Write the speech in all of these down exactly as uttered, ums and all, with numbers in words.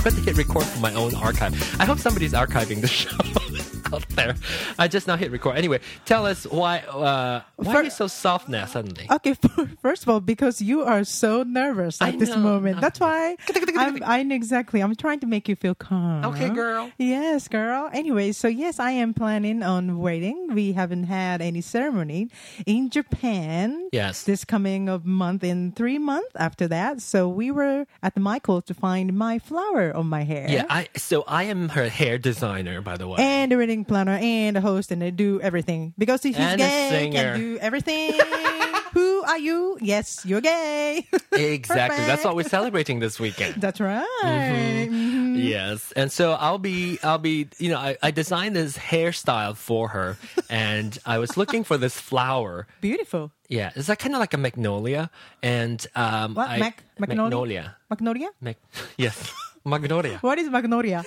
forgot to hit record for my own archive. I hope somebody's archiving the show out there. I just now hit record. Anyway, tell us why uh, why For- are you so soft now suddenly? Okay, first of all, because you are so nervous at I this know. moment. That's why I'm, I'm exactly. I'm trying to make you feel calm. Okay, girl. Yes, girl. Anyway, so yes, I am planning on waiting. We haven't had any ceremony in Japan. Yes. This coming of month in three months after that. So we were at the Michael's to find my flower on my hair. Yeah, I so I am her hair designer, by the way. And the wedding planner and the host, and they do everything because he's And a gay. singer. Can do everything. Who are you? Yes, you're gay. Exactly. That's what Perfect. we're celebrating this weekend. That's right. Mhm. Yes. And so I'll be, I'll be, you know, I, I designed this hairstyle for her and I was looking for this flower. Beautiful. Yeah. It's like kind of like a magnolia. And, um, What? I, Mac- magnolia? magnolia. Magnolia? Mag- yes. Magnolia. What is magnolia?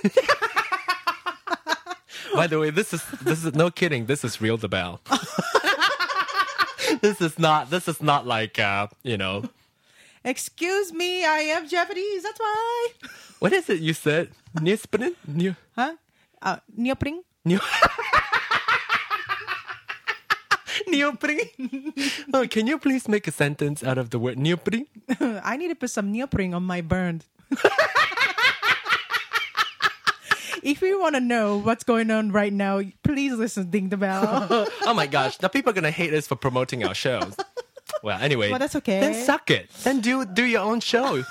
By the way, this is, this is no kidding. This is real DeBelle. This is not, this is not like, uh, you know, Excuse me, I am Japanese. That's why. what is it you said? Neosporin? Neo, Huh? Uh, neoprene? neo. Neoprene? Oh, can you please make a sentence out of the word neoprene? I need to put some neoprene on my burn. If you want to know what's going on right now, please listen to Ding the Bell. Oh my gosh, now people are gonna hate us for promoting our shows. Well, anyway. Well, that's okay. Then suck it. Then do do your own show.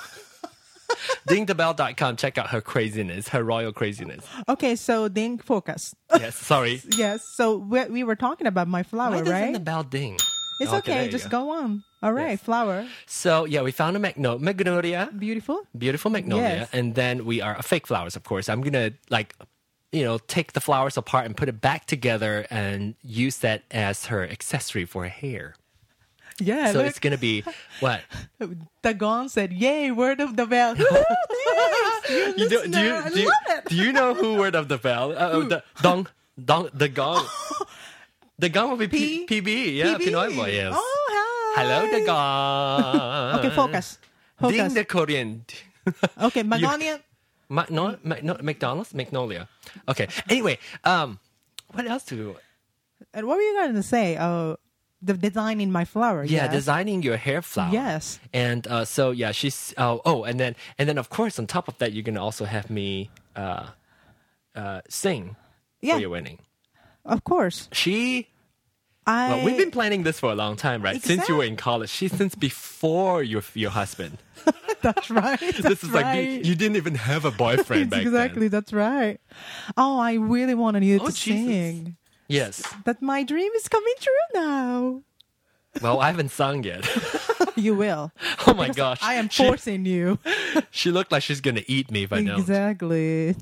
ding the bell dot com. Check out her craziness, her royal craziness. Okay, so Ding, focus. Yes, sorry. Yes, so we, we were talking about my flower, Why doesn't right? the bell ding? It's there okay, you just go. go on. All right, Yes. flower. So yeah, we found a magno- magnolia. Beautiful. Beautiful magnolia. Yes. And then we are fake flowers, of course. I'm gonna like you know, take the flowers apart and put it back together and use that as her accessory for her hair. Yeah, So look. it's gonna be what? The gong said, "Yay, word of the bell." Woo, thanks. You're a You do, do you listener. I do you, love it. do you know who word of the bell? Uh, oh, the dong dong the gong. The gong will be P, P? PB. Yeah, P B. Pinoy boy. Yes. Oh, hi. Hello, the gong. Okay, focus. Ding Focus. the Korean. Okay, Magnolia. Ma- no, Ma- no, McDonald's, Magnolia. Okay. Anyway, um, what else do? And what were you going to say? Oh, the design in my flower. Yeah, yes. designing your hair flower. Yes. And uh, so yeah, she's oh oh, and then and then of course on top of that, you're gonna also have me uh, uh, sing Yeah. for your wedding. Of course. She. I. Well, we've been planning this for a long time, right? Since you were in college. She since before your your husband. That's right. That's this is like right. you, you didn't even have a boyfriend back exactly. then. That's right. Oh, I really wanted you Oh, to Jesus. sing. Yes. That my dream is coming true now. Well, I haven't sung yet. You will. Oh my gosh. I am She- forcing you. She looked like she's gonna eat me if I don't. Exactly.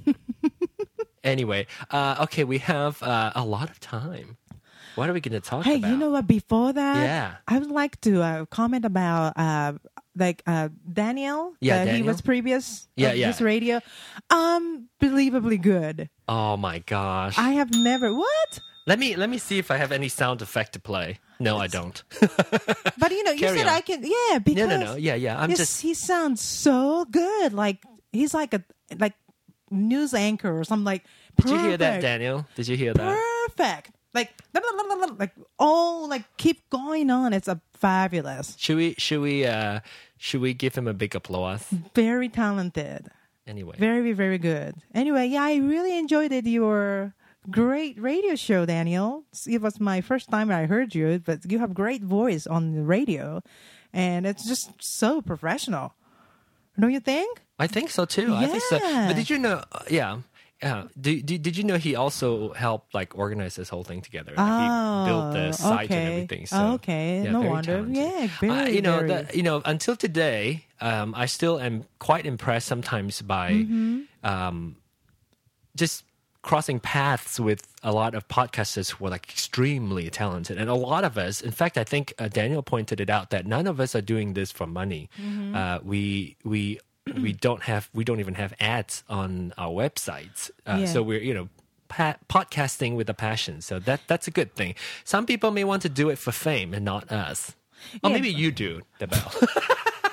Anyway, uh, okay, we have uh, a lot of time. What are we gonna talk Hey, about? you know what? Before that, Yeah. I would like to uh, comment about uh, like uh, Daniel. Yeah, uh, he Daniel. was previous. Yeah, of yeah. This radio, unbelievably good. Oh my gosh. I have never what. Let me let me see if I have any sound effect to play. No, I don't. But you know, you Carry said on. I can. Yeah, because no, no, no. Yeah, yeah. I'm yes, just. he sounds so good. Like he's like a like news anchor or something. Like Did you hear that, perfect. Daniel? Did you hear that? Perfect. Like like oh, like keep going on. It's a fabulous. Should we should we uh should we give him a big applause? Very talented. Anyway. Very, very good. Anyway, yeah, I really enjoyed it. Your great radio show, Daniel. It was my first time I heard you, but you have great voice on the radio, and it's just so professional. Don't you think? I think so too. I think so. Yeah. But did you know? Uh, yeah. Yeah. Did, did, did you know he also helped like organize this whole thing together? Like, Oh, he built the site okay. and everything. So, Okay, yeah, no very wonder. talented. Yeah, very, Uh, you know, very- the, you know, until today, um, I still am quite impressed sometimes by Mm-hmm. um, just crossing paths with a lot of podcasters who are like extremely talented, and a lot of us. In fact, I think uh, Daniel pointed it out that none of us are doing this for money. Mm-hmm. Uh, we we. we don't have we don't even have ads on our websites, uh, Yeah. so we're you know pa- podcasting with a passion. So that that's a good thing. Some people may want to do it for fame and not us. Or Yeah. maybe you do, the bell.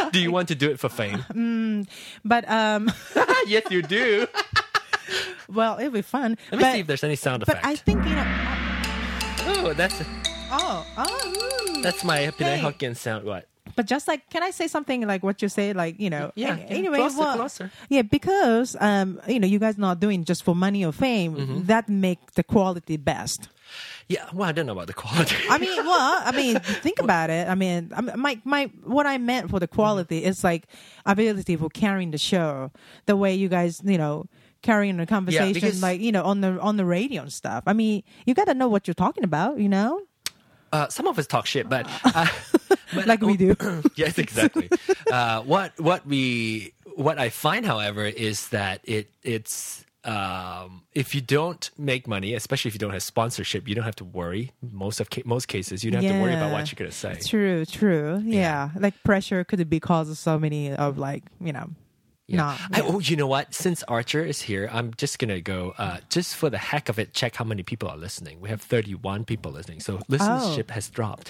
Do you want to do it for fame? But um, Yes, you do. well, it'll be fun. Let me but, see if there's any sound But effect. I think you know. Oh, that's Oh, oh. mm, that's my Penang hey. Hokkien sound. What? But just like, can I say something like what you say? Like, you know, Yeah, any- yeah. anyway, Closer, well, closer. yeah, because um, you know, you guys not doing just for money or fame. Mm-hmm. That make the quality best. Yeah. Well, I don't know about the quality. I mean, well, I mean, think about it. I mean, I- my my what I meant for the quality is like ability for carrying the show, the way you guys, you know, carrying the conversation, because- like you know, on the on the radio and stuff. I mean, you got to know what you're talking about, you know, Uh, some of us talk shit, but, uh, but like we do. yes, exactly. Uh, what what we what I find, however, is that it it's um, if you don't make money, especially if you don't have sponsorship, you don't have to worry. Most of ca- most cases, you don't have to worry about what you're gonna say. True, true. Yeah. Like pressure could be because of so many of like, you know, Yeah. not. I, oh, you know what? Since Archer is here, I'm just gonna go. Uh, just for the heck of it, check how many people are listening. We have thirty-one people listening, so listenership has dropped.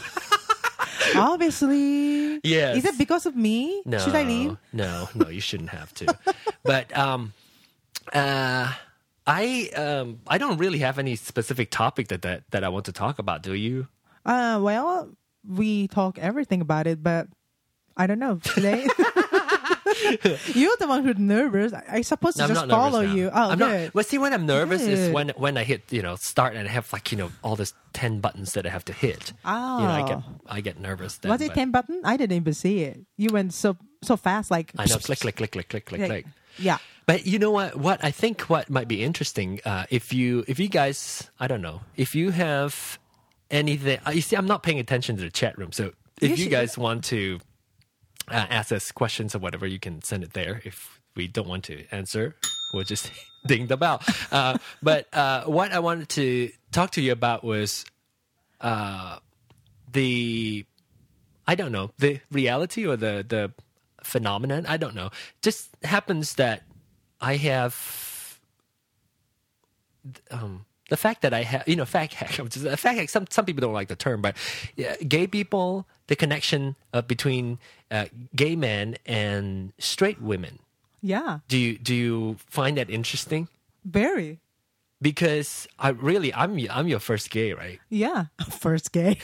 Obviously. Yes. Is it because of me? No, Should I leave? No, no, you shouldn't have to. But um, uh, I um, I don't really have any specific topic that, that that I want to talk about. Do you? Uh, well, we talk everything about it, but I don't know today. You're the one who's nervous. I, I supposed No, to I'm just not nervous follow now. you. Oh, I'm good. not. Well, see, when I'm nervous is Good. when when I hit you know start and I have like you know all this ten buttons that I have to hit. Oh. You know, I get I get nervous. Then, Was it but ten button? I didn't even see it. You went so so fast, like I know, click, click, click, click, click, click, Like, click. Yeah. But you know what? What I think what might be interesting, uh, if you if you guys, I don't know, if you have anything. Uh, you see, I'm not paying attention to the chat room, so if You you should- guys want to uh, ask us questions or whatever, you can send it there. If we don't want to answer, we'll just ding the bell. Uh, but uh, what I wanted to talk to you about was uh, the, I don't know, the reality or the the phenomenon. I don't know. Just happens that I have um, the fact that I have, you know, fact hack. The fact hack. Some some people don't like the term, but yeah, gay people, the connection uh, between uh, gay men and straight women. Yeah. Do you do you find that interesting? Very. Because I really, I'm I'm your first gay, right? Yeah. First gay.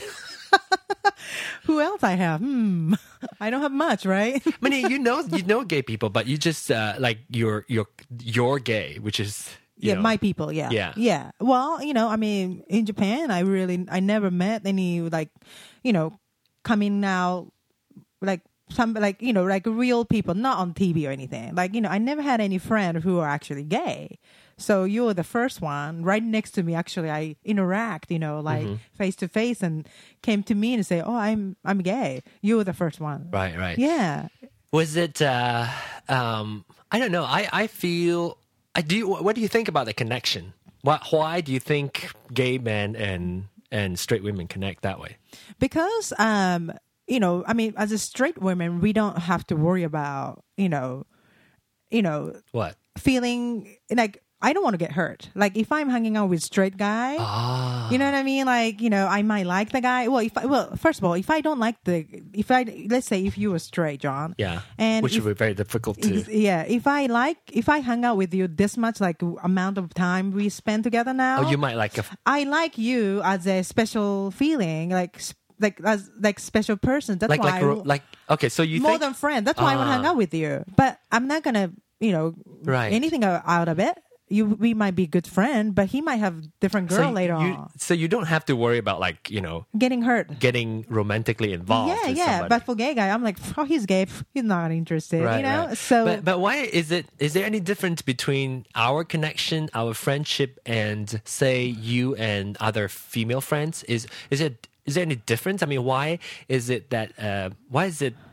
Who else I have? Hmm. I don't have much, right? I mean, you know, you know gay people, but you just uh, like you're you're you're gay, which is you Yeah, know, my people. Yeah. Yeah. Yeah. Well, you know, I mean, in Japan, I really, I never met any like, you know, coming out like some like you know like real people, not on T V or anything. Like you know, I never had any friend who are actually gay. So you were the first one right next to me. Actually, I interact, you know, like face to face, and came to me and say, "Oh, I'm I'm gay." You were the first one. right, right. Yeah. Was it? Uh, um, I don't know. I I feel. I do. What do you think about the connection? Why why do you think gay men and and straight women connect that way? Because um you know I mean as a straight woman we don't have to worry about you know you know What? feeling like I don't want to get hurt. Like if I'm hanging out with straight guy, Ah. you know what I mean? Like, you know, I might like the guy. Well, if I, well, first of all, if I don't like the, if I, let's say if you were straight, John. Yeah. And Which if- would be very difficult to. Ex- yeah. If I like, if I hang out with you this much, like amount of time we spend together now. Oh, you might like a. I like you as a special feeling, like, s- like, as, like special person. That's Like why like I, ro- like okay, so you more think than friend. That's why I want to hang Ah. out with you. But I'm not gonna, you know, Right. anything o- out of it. You, we might be good friend, but he might have different girl so later you, on, So you don't have to worry about like you know getting hurt. getting romantically involved. Yeah, with yeah. somebody. But for gay guy, I'm like, oh, he's gay. Pff, He's not interested. Right, you know. right. So, but but why is it? Is there any difference between our connection, our friendship, and say you and other female friends? Is is it is there any difference? I mean, why is it that? Uh, why is it?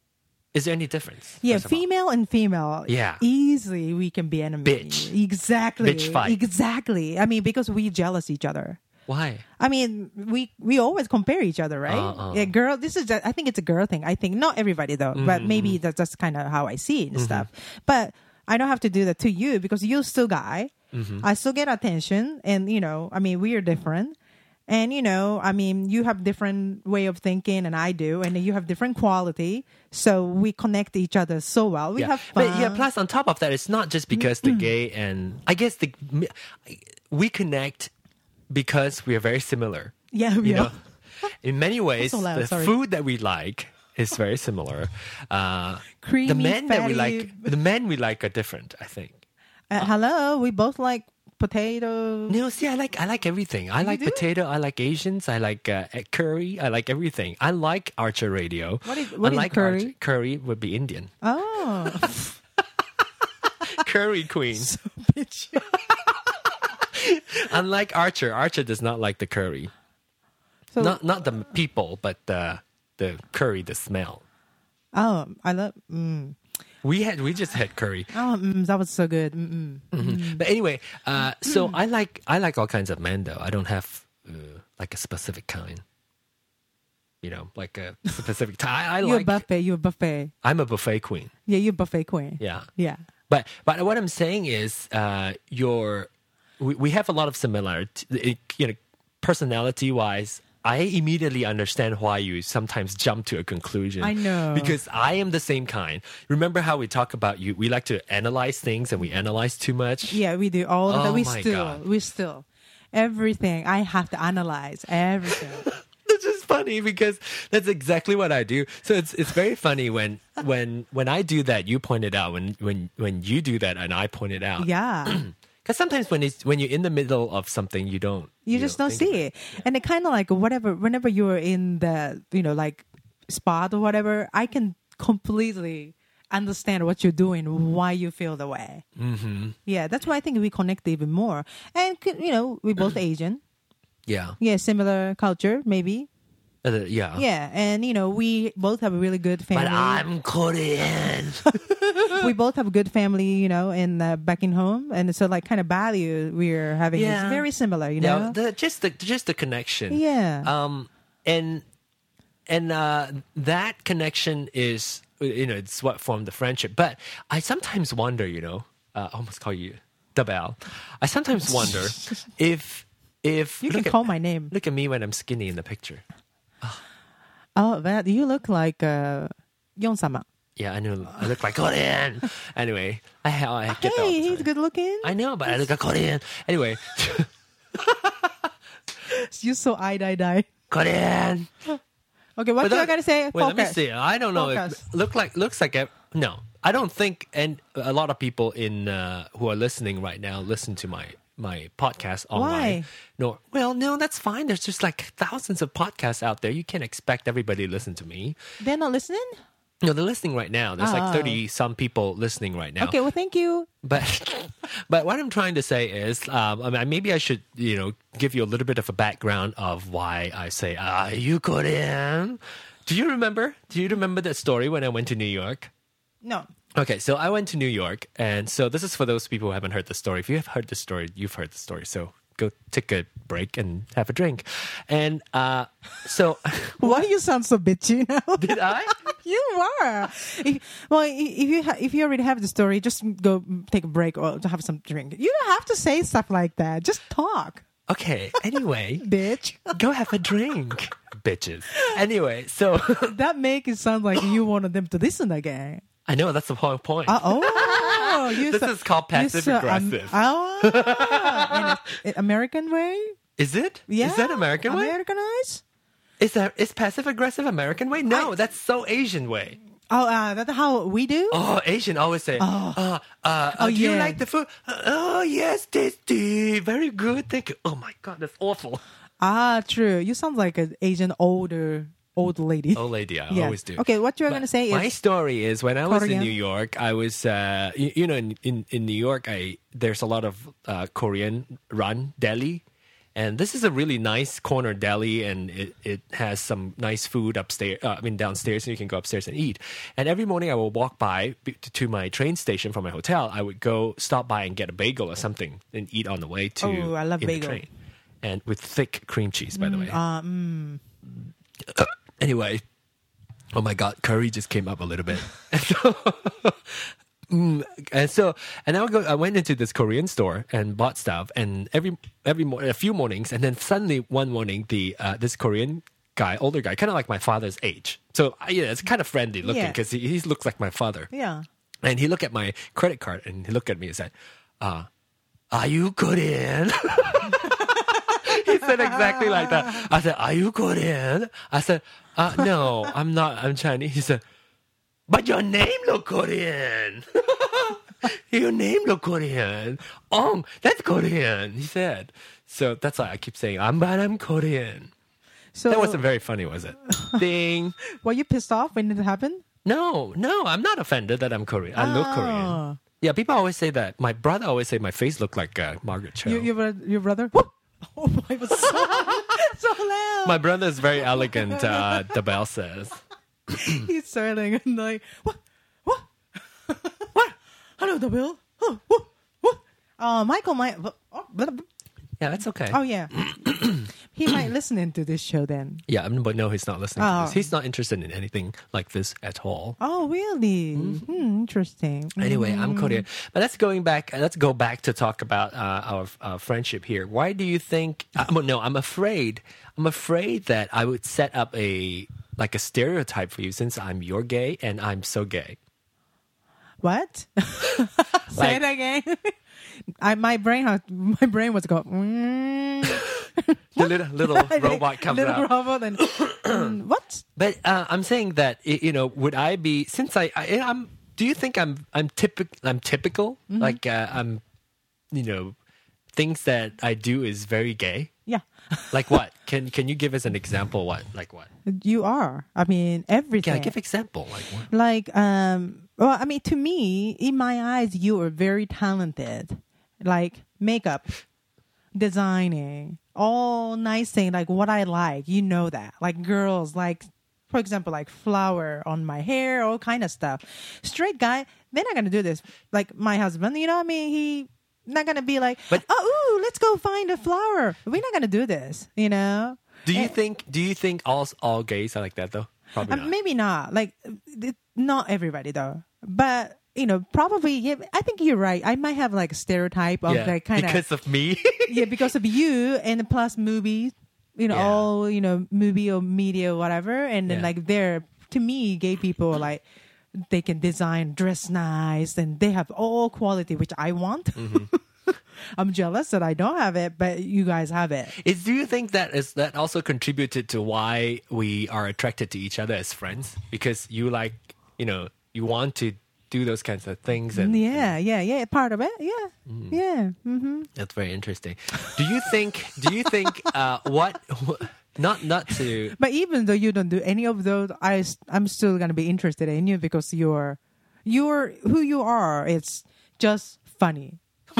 Is there any difference? yeah, first of all? female and female. Yeah. easily we can be enemies. Bitch. Exactly. Bitch fight. Exactly. I mean, because we jealous each other. Why? I mean, we we always compare each other, right? Uh-uh. Yeah, girl. This is just, I think it's a girl thing. I think not everybody though, Mm-hmm, but maybe that's just kind of how I see it and stuff. But I don't have to do that to you because you're still guy. Mm-hmm. I still get attention, and you know, I mean, we are different. And, you know, I mean, you have different way of thinking and I do, and you have different quality. So we connect each other so well. We yeah. have fun. But yeah, plus on top of that, it's not just because the gay and I guess the we connect because we are very similar. Yeah, we you know, are. in many ways, So loud, the sorry. food that we like is very similar. Uh, Creamy, the men that we fatty. like, the men we like are different. I think. Uh, hello, we both like potato. No, see, I like I like everything. I like do? potato. I like Asians. I like uh, curry. I like everything. I like Archer Radio. What is- what is Unlike curry? Archer, curry would be Indian. Oh, Curry queen. bitch. Unlike Archer, Archer does not like the curry. So, Not not the people, but the the curry, the smell. oh, I love. Mm. We had we just had curry. Oh, mm, that was so good. Mm-mm. Mhm. But anyway, uh, so I like I like all kinds of men though. I don't have uh, like a specific kind. You know, like a specific type. I, I You're like. a buffet. You're a buffet. I'm a buffet queen. Yeah, you're a buffet queen. Yeah. Yeah. But but what I'm saying is, uh, your we, we have a lot of similarity. You know, personality wise, I immediately understand why you sometimes jump to a conclusion. I know. Because I am the same kind. Remember how we talk about you? We like to analyze things and we analyze too much. Yeah, we do all of Oh that. We my still, God. we still, everything. I have to analyze everything. It's just funny because that's exactly what I do. So it's it's very funny when when when I do that, you point it out. When when when you do that, and I point it out. Yeah. Because sometimes when it's when you're in the middle of something, you don't. You just don't think see it. And it kind of like whatever, whenever you're in the, you know, like spot or whatever, I can completely understand what you're doing, why you feel the way. Mm-hmm. Yeah, that's why I think we connect even more. And, you know, we're both Asian. Yeah. Yeah, similar culture, maybe. Uh, yeah. Yeah, and, you know, we both have a really good family. But I'm Korean. We both have a good family, you know, in uh, back in home. And so, like, kind of value we're having Yeah. is very similar, you know? Yeah, the, just the just the connection. Yeah. Um, and and uh, that connection is, you know, it's what formed the friendship. But I sometimes wonder, you know, uh, I almost call you Dabel. I sometimes wonder if if You can look call at, my name. Look at me when I'm skinny in the picture. Oh, that you look like uh, Young-sama. Yeah, I know. I look like Korean. Anyway, I, I get that. all the Hey, he's time. good looking. I know, but I look like Korean. Anyway, You so I die die. Korean. Okay, what But you that- gotta say? Wait, let me Focus. see. I don't know. Focus. If, look like looks like a, no. I don't think, and a lot of people in uh, who are listening right now listen to my my podcast online. Why? No, well, no, that's fine. There's just like thousands of podcasts out there. You can't expect everybody to listen to me. They're not listening? No, they're listening right now. There's Oh. like thirty some people listening right now. Okay, well, thank you. But but what I'm trying to say is, um, I mean, maybe I should, you know, give you a little bit of a background of why I say, "Are you Korean?" Do you remember? Do you remember that story when I went to New York? No. Okay, so I went to New York, and so this is for those people who haven't heard the story. If you have heard the story, you've heard the story. So go take a break and have a drink. And uh, so, Why you sound so bitchy now? did I? You were. If, well, i- if you ha- if you already have the story, just go take a break or to have some drink. You don't have to say stuff like that. Just talk, Okay. Anyway, bitch. go have a drink, bitches. Anyway, so That make it sound like you wanted them to listen again. I know that's the whole point. Uh, oh, you This so- is called you passive so, um, aggressive. oh, in a- in American way. Is it? Yeah, Is that American way? Americanized. Is that is passive aggressive American way? No, I- that's so Asian way. Oh, uh, that's how we do. Oh, Asian always say, uh, uh, uh, Oh, do you yeah. like the food? Uh, oh, yes, tasty. Very good. Thank you. Oh, my God, that's awful. Ah, true. You sound like an Asian older old lady. Old lady, I Yeah. always do. Okay, what you're But gonna say my is story is when I was Korean. in New York, I was, uh, you, you know, in, in, in New York, I there's a lot of uh, Korean run deli. And this is a really nice corner deli, and it, it has some nice food upstairs. Uh, I mean, downstairs, and you can go upstairs and eat. And every morning, I will walk by b- to my train station from my hotel. I would go stop by and get a bagel or something and eat on the way to Oh, I love in bagel. the train, and with thick cream cheese, by the way. uh, mm, Anyway, oh my God, curry just came up a little bit. And so Mm, and so, and I would go. I went into this Korean store and bought stuff, and every every mo- a few mornings, and then suddenly one morning, the uh, this Korean guy, older guy, kind of like my father's age. So uh, yeah, it's kind of friendly looking Yeah. because he, he looks like my father. Yeah. And he looked at my credit card and he looked at me and said, uh, "Are you Korean?" He said exactly like that. I said, "Are you Korean?" I said, uh, "No, I'm not. I'm Chinese." He said, "But your name look Korean. Your name look Korean. Oh, that's Korean." He said. So that's why I keep saying, "I'm but I'm Korean." So That wasn't very funny, was it? Ding. were you pissed off when it happened? No, no, I'm not offended that I'm Korean. I look Oh. Korean. Yeah, people always say that. My brother always say my face look like uh, Margaret Cho. You, your, bro- your brother? Whoop! Oh, it was so, so loud. My brother is very elegant, uh, the bell says. He's starting and like, what? What? What? Hello, the bill. Oh, what? What? Uh, Michael might. Oh, blah, blah. Yeah, that's okay. Oh, yeah. He might listen into this show then. Yeah, but no, he's not listening Oh. to this. He's not interested in anything like this at all. Oh, really? Hmm, interesting. Anyway, I'm Korean. But let's going back. uh, Let's go back to talk about uh, our uh, friendship here. Why do you think? Uh, well, no, I'm afraid. I'm afraid that I would set up a like a stereotype for you since I'm your gay and I'm so gay. What? Say it again. I my brain has, my brain was going. Mm. The little little robot comes little out. robot and mm, what? But uh, I'm saying that y- you know, would I be since I, I I'm? Do you think I'm I'm typical? I'm typical. Like uh, I'm, you know, things that I do is very gay. Yeah, Like what? Can can you give us an example? What? Like what? you are. I mean, everything. Yeah, give example. Like what? Like, um, well, I mean, to me, in my eyes, you are very talented. Like makeup, designing, all nice thing. Like what I like, you know that. Like girls, like for example, like flower on my hair, all kind of stuff. Straight guy, they're not gonna do this. Like my husband, you know what I mean? He not gonna be like, But- oh, ooh, let's go find a flower. We're not gonna do this, you know. Do you And- think? Do you think all all gays are like that though? Probably Uh, not. maybe not. Like, it, not everybody though. But you know, probably. Yeah, I think you're right. I might have like a stereotype of yeah, like kind of because of me. yeah, because of you and plus movies. You know, Yeah. all you know, movie or media, or whatever. And then Yeah. like they're to me, gay people are like they can design, dress nice, and they have all quality which I want. Mm-hmm. I'm jealous that I don't have it, but you guys have it. Is do you think that is that also contributed to why we are attracted to each other as friends? Because you like, you know, you want to do those kinds of things, and Yeah, yeah, yeah. Part of it. Yeah, yeah. Mm-hmm. that's very interesting. Do you think? Do you think? Uh, what? Not not to. But even though you don't do any of those, I s- I'm still gonna be interested in you because you're you're who you are. It's just funny,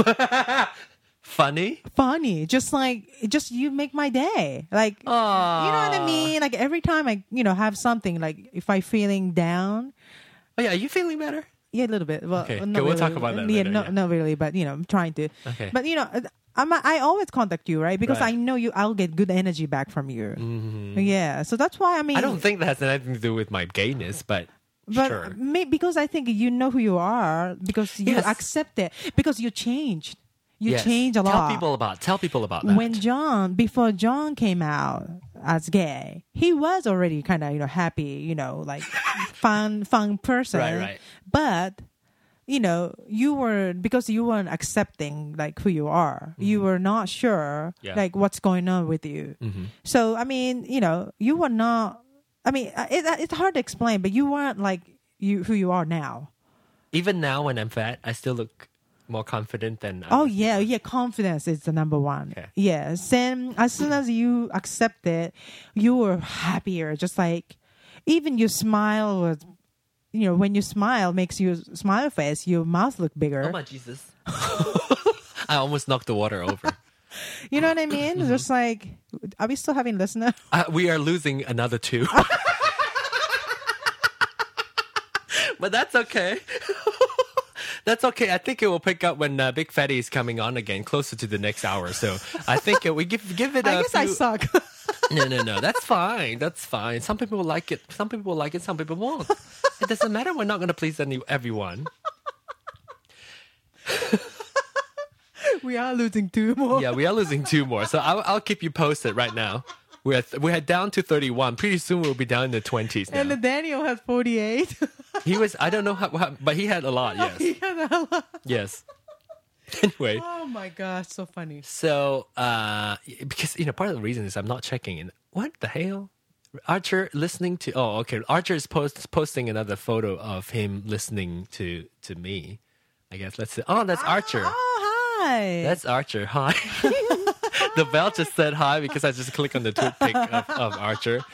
Funny? funny. Just like just you make my day. Like you know what I mean. Like every time I you know have something like if I feeling down, Oh yeah, are you feeling better? yeah, a little bit. Well, Okay, not okay, we'll really. talk about that Yeah, later, no, yeah. not really. But you know, I'm trying to. Okay. But you know. I'm, I always contact you, right? Because Right. I know you. I'll get good energy back from you. Yeah, so that's why I mean. I don't think that has anything to do with my gayness, but, But sure. may, because I think you know who you are, because you Yes. accept it, because you changed. You Yes. changed a Tell lot. people about. Tell people about that. When John, before John came out as gay, he was already kind of you know happy, you know, like fun, fun person. Right, right. But you know, you were because you weren't accepting like who you are. You were not sure Yeah. like what's going on with you. Mhm. So I mean, you know, you were not. I mean, uh, it, it's hard to explain, but you weren't like you who you are now. Even now, when I'm fat, I still look more confident than. I Oh was. yeah, yeah. Confidence is the number one. Okay. Yes. Then as soon as you accept it, you were happier. Just like even your smile was, you know, when you smile makes you smile face. Your mouth look bigger. Oh my Jesus! I almost knocked the water over. You know what I mean? Just like, are we still having listener? Uh, we are losing another two. But that's okay. That's okay. I think it will pick up when uh, Big Fatty is coming on again, closer to the next hour. So I think uh, we give give it a I guess few... I suck. No, no, no. That's fine. That's fine. Some people will like it. Some people will like it. Some people won't. It doesn't matter. We're not going to please any, everyone. We are losing two more. Yeah, we are losing two more. So I'll, I'll keep you posted right now. We're at, we're down to thirty-one. Pretty soon we'll be down in the twenties now. And the Daniel has forty-eight. He was, I don't know how, how, but he had a lot, yes. He had a lot. Yes. Anyway. Oh my gosh, so funny. So, uh, because, you know, part of the reason is I'm not checking in. What the hell? Archer listening to, oh, okay. Archer is post, posting another photo of him listening to, to me. I guess let's see. Oh, that's Archer. Oh, hi. That's Archer. Hi. The bell just said hi because I just clicked on the tweet pic of, of Archer.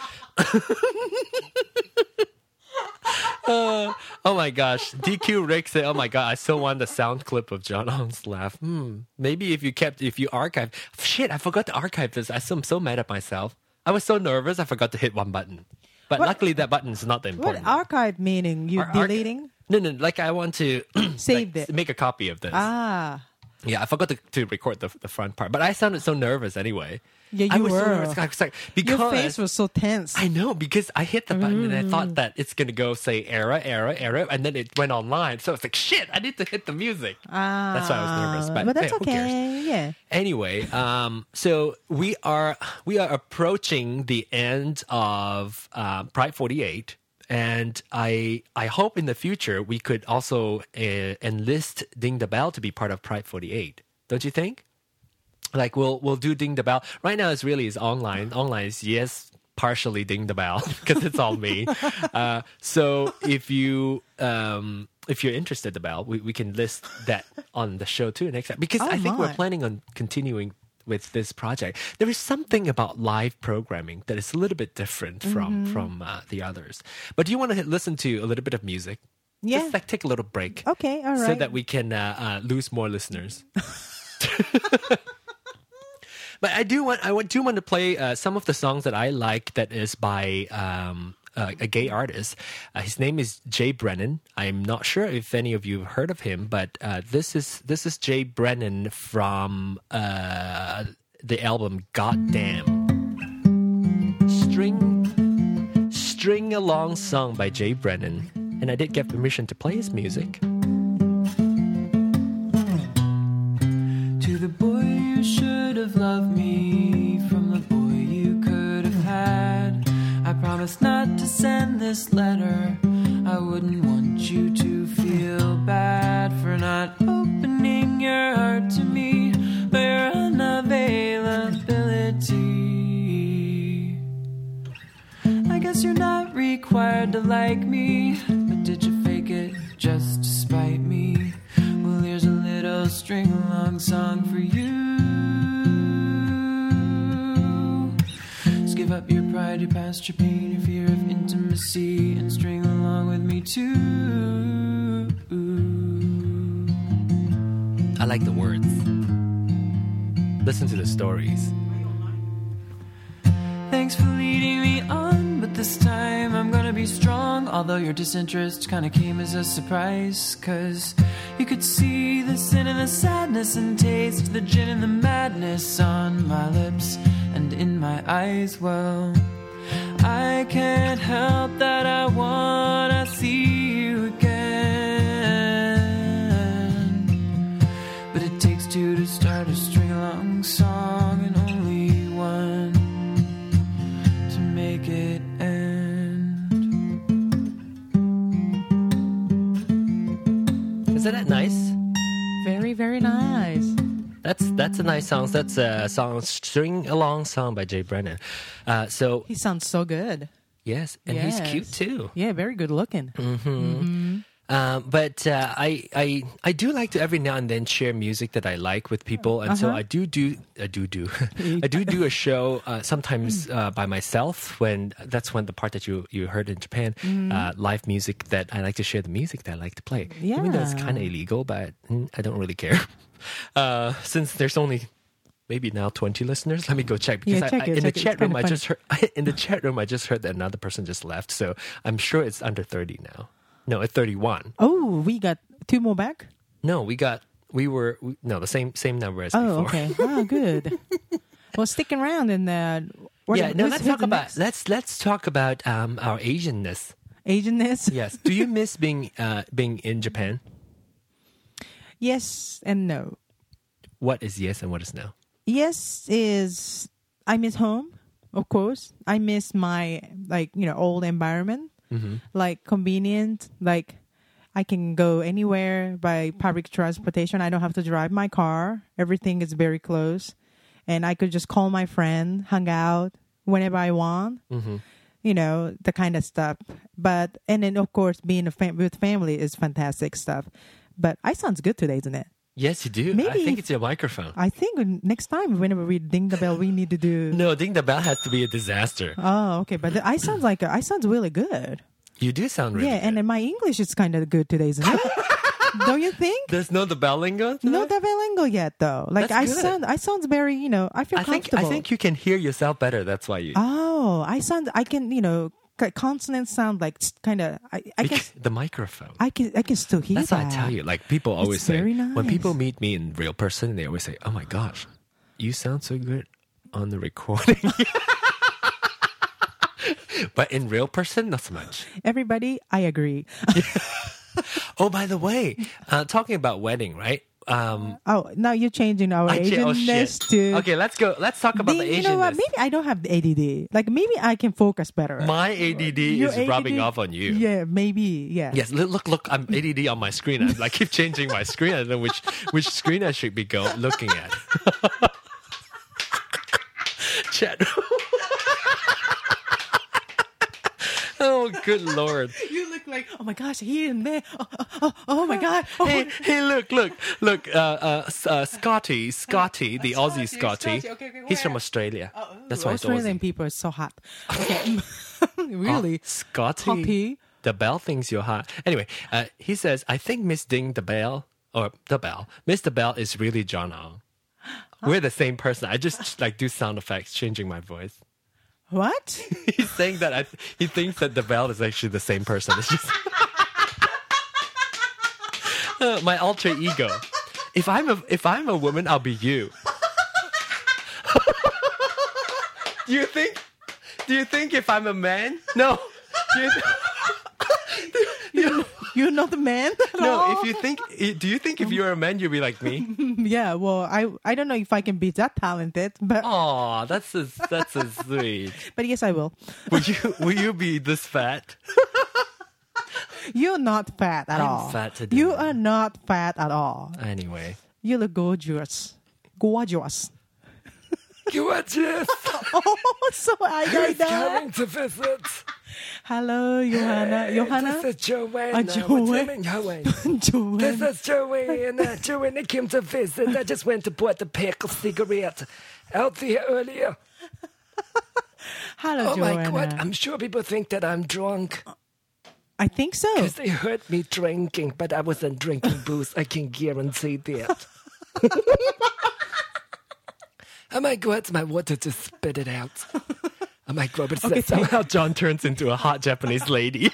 uh, oh my gosh. D Q Rick said, oh my God, I still want the sound clip of John Ong's laugh. Hmm. Maybe if you kept, if you archived. Shit, I forgot to archive this. I am so mad at myself. I was so nervous, I forgot to hit one button. But What- luckily that button is not the What important. archive meaning? You Ar- archi- deleting? No, no, like I want to Saved like, it. make a copy of this. Ah. Yeah, I forgot to, to record the, the front part. But I sounded so nervous anyway. Yeah, I you was so were. nervous. I was like, because Your face was so tense. I know, because I hit the button and I Mm. thought that it's going to go say error, error, error. And then it went online. So it's like, shit, I need to hit the music. Ah. That's why I was nervous, but, that's hey, who cares? okay. Yeah. Anyway, um, so we are we are approaching the end of uh, Pride forty-eight, and I I hope in the future we could also uh, enlist Ding the Bell to be part of Pride forty-eight. Don't you think? Like we'll we'll do Ding the Bell. Right now, it's really is online. Online is yes, partially Ding the Bell because it's all me. Uh, so if you um, if you're interested, the bell, we, we can list that on the show too next time. Because Oh, I think my. we're planning on continuing with this project. There is something about live programming that is a little bit different from Mm-hmm. from uh, the others. But do you want to listen to a little bit of music? Yeah. Just like take a little break. Okay, all right. So that we can uh, uh, lose more listeners. But I do want I want- do want to play uh, some of the songs that I like that is by um, uh, a gay artist. Uh, his name is Jay Brennan. I'm not sure if any of you have heard of him, but uh, this is this is Jay Brennan from uh, the album Goddamn. String String Along Song by Jay Brennan. And I did get permission to play his music. To the boy you should have loved me, from the boy you could have had, I promise not to send this letter. I wouldn't want you to feel bad for not opening your heart to me, but your unavailability. I guess you're not required to like me, but did you fake it just to spite me? Well, here's a little string-along song for you. Just give up your pride, your past, your pain, your fear of intimacy, and string along with me too. I like the words. Listen to the stories. Thanks for leading me on, but this time I'm gonna be strong. Although your disinterest kinda came as a surprise, 'cause you could see the sin and the sadness and taste the gin and the madness on my lips and in my eyes. Well, I can't help that I wanna see you again, but it takes two to start a string-along song and only one to make it end. Isn't that nice? Very, very nice. That's that's a nice song. That's a song, String Along Song by Jay Brennan. Uh, so, He sounds so good. yes, and Yes. he's cute too. Yeah, very good looking. Um, but uh, I, I I do like to every now and then share music that I like with people, and so Uh-huh. I do do I do do I do do a show uh, sometimes uh, by myself. When that's when the part that you you heard in Japan, uh, live music that I like to share the music that I like to play. Even though it's Yeah. kind of illegal, but mm, I don't really care. Uh, since there's only maybe now twenty listeners, let me go check because Yeah, check I, I, it, in the check it. chat It's room kinda I just heard in the chat room I just heard that another person just left, so I'm sure it's under thirty now. No, at thirty-one. Oh, we got two more back? No, we got we were we, no the same same number as Oh, before. okay. Oh, good. Well, stick around and uh, what- Yeah, no. let's Let's hear talk the about next let's let's talk about um our Asianness. Asianness. Yes. Do you miss being uh being in Japan? Yes and no. What is yes and what is no? Yes is I miss home, of course. I miss my like you know old environment, Mm-hmm. like convenient, like I can go anywhere by public transportation. I don't have to drive my car. Everything is very close, and I could just call my friend, hang out whenever I want. Mm-hmm. You know, the kind of stuff. But and then of course being a fam- with family is fantastic stuff. But I sounds good today, isn't it? Yes, you do. Maybe I think if- it's your microphone. I think when- next time whenever we ding the bell, we need to do. No, ding the bell has to be a disaster. Oh, okay. But the, I sounds like a, I sounds really good. You do sound really yeah, good. and then my English is kind of good today, isn't it? Don't you think? There's no the bell lingo? No the lingo yet, though. Like That's I good. sound, I sounds very, you know, I feel I think comfortable. I think you can hear yourself better. That's why you. Oh, I sound. I can, you know, c- consonants sound like kind of. I, I can. Bec- the microphone. I can. I can still hear That's that. what I tell you. Like people always say very when nice. people meet me in real person, they always say, "Oh my gosh, you sound so good on the recording." But in real person, not so much. Everybody, I agree. Oh, by the way, uh, talking about wedding, right? Um, Oh, now you're changing our I cha- oh, Asianness shit. to. Okay, let's go. Let's talk about Then, the you know what? Asianness. Maybe I don't have the A D D. Like maybe I can focus better. My A D D Your is A D D rubbing off on you. Yeah, maybe. Yeah. Yes, look, look, look, I'm A D D on my screen. I like keep changing my screen. I don't know which which screen I should be go looking at. Chat. Oh, good lord! You look like, oh my gosh, here and there. Oh, oh, oh, oh my God. Oh, Hey, hey, look, look, look! Uh, uh, S- uh, Scotty, Scotty, the Aussie Scotty. Scotty, okay, okay, He's from where? Australia. oh, That's why it's Australian Aussie. people are so hot. Okay. Really? Oh, Scotty. Hoppy. The bell thinks you're hot. Anyway, uh, he says, I think Miss Ding the Bell, or the Bell, Mister Bell is really John Ong. We're the same person. I just like do sound effects, changing my voice. What? He's saying that I, he thinks that the Bell is actually the same person. It's just Uh, my alter ego. If I'm a if I'm a woman, I'll be you. Do you think? Do you think if I'm a man? No. Do you, You, you're not the man at no. all? If you think, do you think if you're a man, you'll be like me? Yeah, well, I I don't know if I can be that talented, but Aw, that's so, that's so sweet. but yes, I will. Will you will you be this fat? You're not fat at I'm all. fat today. You are not fat at all. Anyway. You look gorgeous. Gorgeous. Gorgeous. Oh, so I got that. Coming to visit. Hello, Johanna. Johanna? This is Joanna. Uh, What's Joanne. your name, Joanne? This Joanna. is Joanna. Joanna came to visit. I just went to put the pack of cigarette out there earlier. Hello, Oh my Joanna. God. I'm sure people think that I'm drunk I think so. because they heard me drinking, but I wasn't drinking booze. I can guarantee that. Oh my God, my water just spit it out. Oh my God, but Okay, that's Somehow John turns into a hot Japanese lady.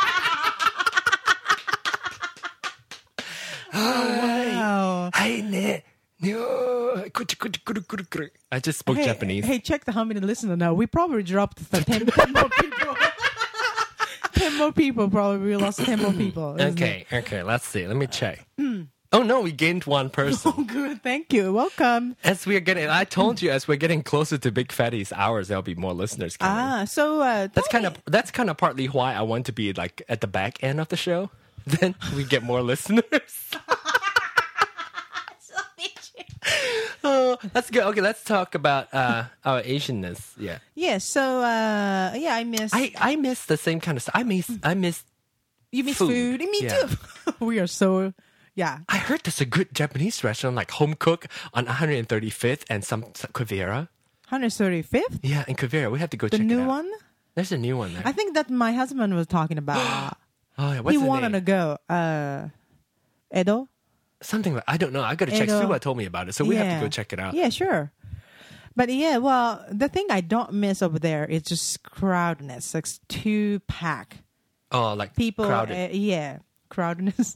Wow. Hey, ne, no, kuchi, kuchi, kuru, kuru, kuru. I just spoke Hey, Japanese. hey, check the how many listeners now. We probably dropped the ten, ten more people. ten more people, probably. We lost ten more people. isn't Okay, okay, let's see. Let me check. Oh no, we gained one person. it? Good, thank you. Welcome. As we're getting, I told you, as we're getting closer to Big Fatty's hours, there'll be more listeners coming. Ah, so uh, That's tell kind me- of that's kind of partly why I want to be like at the back end of the show. Then we get more listeners. Oh, that's good. Okay, let's talk about uh, our Asianness. Yeah, Yeah, so uh, yeah, I miss. I, I miss the same kind of stuff. I miss I miss. you miss food. food. Me Yeah. too. We are so. Yeah. I heard there's a good Japanese restaurant like Home Cook on one hundred thirty-fifth and some Quivira. one hundred thirty-fifth? Yeah, in Quivira, we have to go The check new it out. one? There's a new one there. I think that my husband was talking about. oh yeah, what's He the wanted to name? go. Uh, Edo? Something like I don't know. I got to check. Edo. Suba told me about it, so we have Yeah. to go check it out. Yeah, sure. But yeah, well, the thing I don't miss over there is just crowdness. Like, it's too packed. Oh, like People, crowded, uh, yeah, crowdedness.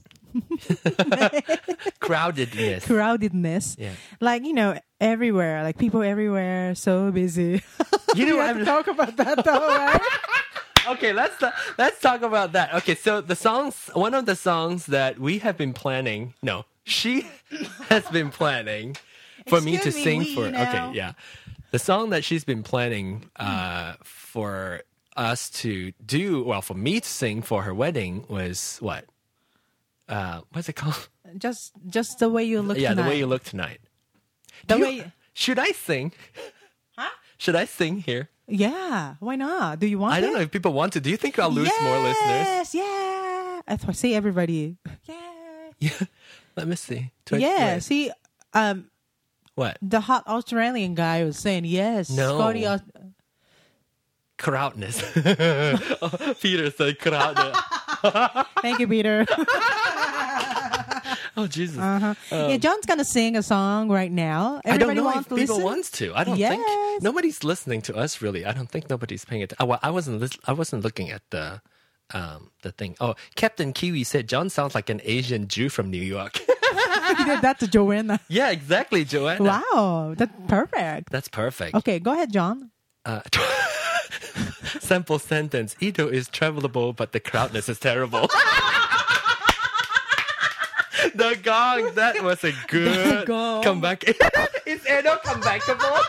crowdedness. Crowdedness. Yeah. Like, you know, everywhere. Like, people everywhere, so busy. You know we what have to I'm- talk about that though, right? Okay, let's let's talk about that. Okay, so the songs, one of the songs that we have been planning, no, she has been planning for me to Excuse me, sing we for. now. Okay, yeah, the song that she's been planning uh, for us to do, well, for me to sing for her wedding was what? Uh, what's it called? Just just the way you look yeah, tonight. the way you look tonight. The Do you- way you- should I sing? Huh? Should I sing here? Yeah, why not? Do you want I don't it? know if people want to. Do you think I'll lose yes, more listeners? Yes, yeah. That's why I say everybody. Yeah. Yeah. Let me see. Twi- Yeah, wait. see, um, What? the hot Australian guy was saying yes. No. Scotty Aus- Crowdness. Oh, Peter said crowdness. Thank you, Peter. Oh, Jesus. Uh-huh. yeah, John's gonna sing a song right now. I don't Everybody know wants if to people listen. wants to. I don't Yes. think nobody's listening to us really. I don't think nobody's paying attention. Oh, well, I wasn't. Lis- I wasn't looking at the um the thing. Oh, Captain Kiwi said John sounds like an Asian Jew from New York. That's Joanna. Yeah, exactly, Joanna. Wow, that's perfect. That's perfect. Okay, go ahead, John. Uh, sample sentence. Ito is travelable, but the crowdness is terrible. The gong. That was a good gong. comeback. Is Edo comebackable?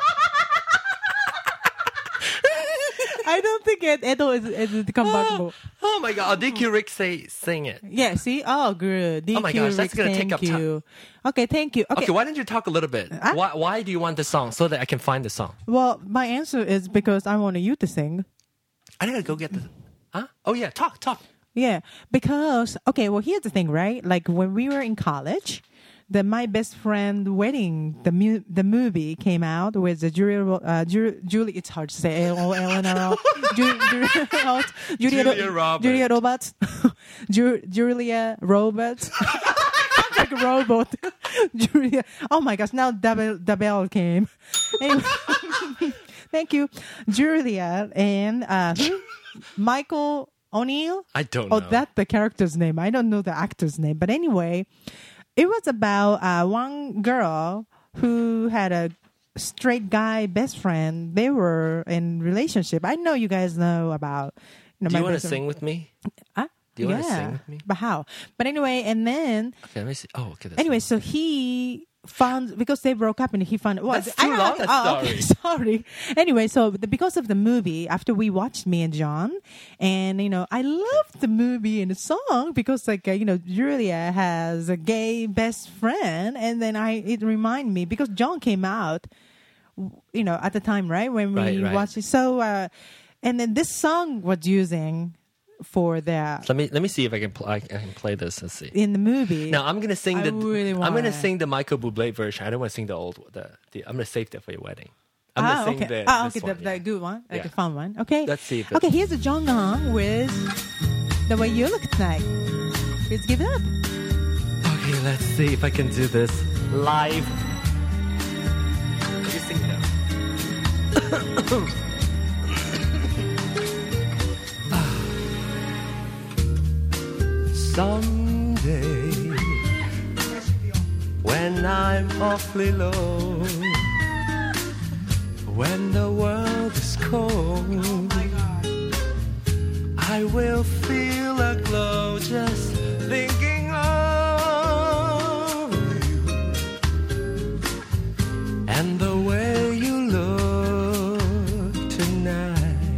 I don't think Ed- Edo is, is compatible. Oh my god. Oh, D Q Rick say sing it. Yeah, see? Oh, good. D Q, Oh my gosh, that's Rick, gonna take thank up time. you. Okay, thank you. Okay. Okay, why don't you talk a little bit? Huh? Why why do you want the song so that I can find the song? Well, my answer is because I want you to sing. I gotta go get the Huh? Oh yeah, talk, talk. Yeah, because okay. Well, here's the thing, right? Like when we were in college, the My Best Friend Wedding, the mu- the movie came out with the Julia, Ro- uh, Ju- Julie. It's hard to say. L O L N R O. Ju- Ju- Julia, Julia Ro- Roberts. Julia Roberts. Ju- Julia Roberts. Like a robot. Julia. Oh my gosh! Now the bell, the bell came. Anyway, thank you, Julia and uh, who? Michael O'Neill. I don't Oh, know. that's the character's name. I don't know the actor's name. But anyway, it was about uh, one girl who had a straight guy best friend. They were in relationship. I know you guys know about. You know, Do my you want to best sing with me? Huh? Do you yeah. want to sing with me? But how? But anyway, and then Okay, let me see. Oh, okay. That's anyway, so he found because they broke up and he found well, That's too I- long, that oh, okay, sorry. Anyway, so the, because of the movie, after we watched Me and John, and you know, I loved the movie and the song because like uh, you know, Julia has a gay best friend, and then I it reminded me because John came out, you know, at the time, right when we Right, right. watched it. So, uh, and then this song was using for the Let me let me see if I can pl- I, I can play this. Let's see. in the movie. Now I'm gonna sing I the really I'm gonna wanna- sing the Michael Bublé version. I don't want to sing the old the, the I'm gonna save that for your wedding. I'm ah, gonna sing okay. the ah, this okay, one, the, yeah. the good one, like Yeah. a fun one. Okay, Let's see if it- okay, here's the John Gong with The Way You Look Tonight. Let's give it up. Okay, let's see if I can do this live. You sing that. Someday, when I'm awfully low, when the world is cold, I will feel a glow just thinking of you and the way you look tonight.